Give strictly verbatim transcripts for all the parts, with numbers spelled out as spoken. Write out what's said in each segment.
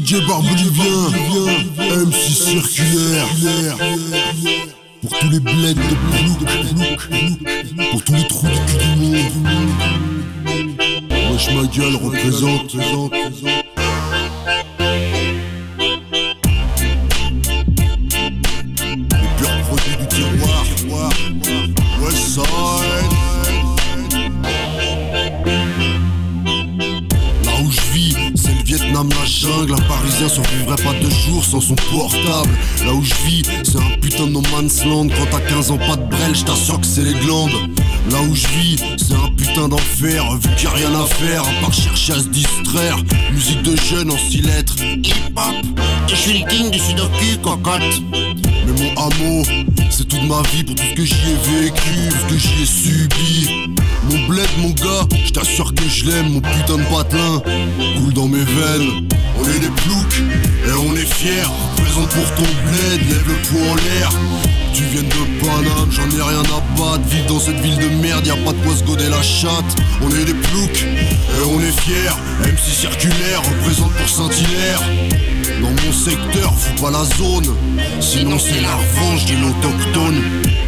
D J Barbelivien, M C circulaire. Pour tous les bleds de Plouk, pour tous les trous de cul du monde. Wesh ma gueule représente. Les purs produits du tiroir. Westside. Là où je vis, c'est le Vietnam, la jungle. Un Parisien survivrait pas deux jours sans son portable. Là où je vis, c'est un putain de no man's land. Quand t'as quinze ans, pas de brel, j't'assure que c'est les glandes. Là où je vis, c'est un putain d'enfer. Vu qu'il y a rien à faire, à part chercher à se distraire. Musique de jeunes en six lettres, hip-hop. Et je suis le king du sudoku, cocotte. Mais mon hameau, c'est toute ma vie pour tout ce que j'y ai vécu, tout ce que j'y ai subi. Mon bled, mon gars, je t'assure que je l'aime. Mon putain de patelin coule dans mes veines. On est des ploucs et on est fiers. Présente pour ton bled, lève le poing en l'air. Tu viens de Paname, j'en ai rien à battre. Vivre dans cette ville de merde, y'a pas de quoi se goder la chatte. On est des ploucs et on est fiers. M C circulaire, représente pour Saint-Hilaire. Dans mon secteur, fous pas la zone, sinon c'est la revanche de l'autochtone.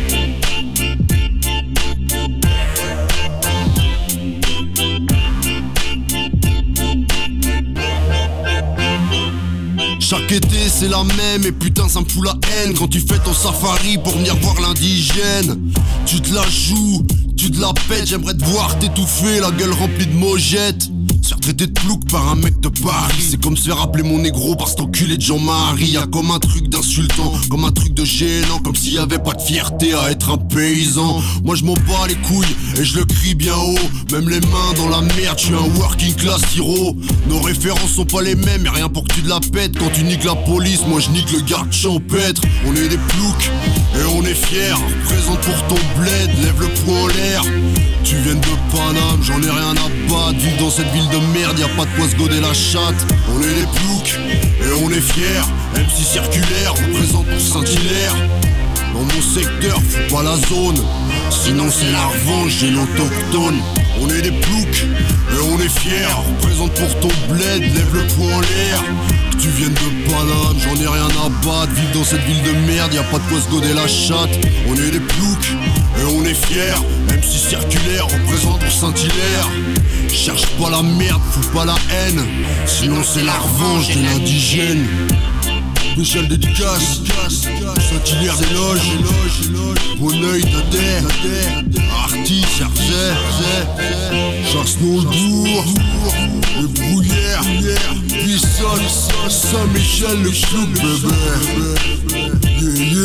Chaque été c'est la même et putain ça me fout la haine. Quand tu fais ton safari pour venir voir l'indigène, tu te la joues, tu te la pètes. J'aimerais te voir t'étouffer, la gueule remplie de mojettes. Se faire traiter de plouc par un mec de Paris, c'est comme se faire appeler mon négro par cet enculé de Jean-Marie. Y'a comme un truc d'insultant, comme un truc de gênant, comme s'il y avait pas de fierté à être un paysan. Moi je m'en bats les couilles et je le crie bien haut. Même les mains dans la merde, je suis un working class hero. Nos références sont pas les mêmes, et rien pour que tu te la pètes. Quand tu niques la police, moi je nique le garde champêtre. On est des ploucs et on est fiers. Représente pour ton bled, lève le poing en l'air. Tu viens de Paname, j'en ai rien à battre. Vivre dans cette ville de merde, y'a pas de quoi se goder la chatte. On est des ploucs et on est fiers. M C circulaire, représente pour Saint-Hilaire. Dans mon secteur, fous pas la zone, sinon c'est la revanche j'ai l'autochtone. On est des ploucs et on est fiers. Représente pour ton bled, lève le poing en l'air. Que tu viennes de Paname, j'en ai rien à battre. Vivre dans cette ville de merde, y'a pas de quoi se goder la chatte. On est des ploucs et on est fiers. M C circulaire, représente pour Saint-Hilaire. Cherche pas la merde, fous pas la haine, sinon c'est la revanche de l'indigène. Spécial dédicace, Saint-Hilaire des loges, Bonneuil d'Adère, Artis, Jersey, Chasse-Noulbourg, le Brouillère, Bissonne, Saint-Michel, le Clouk, bébé. Yeah, yeah.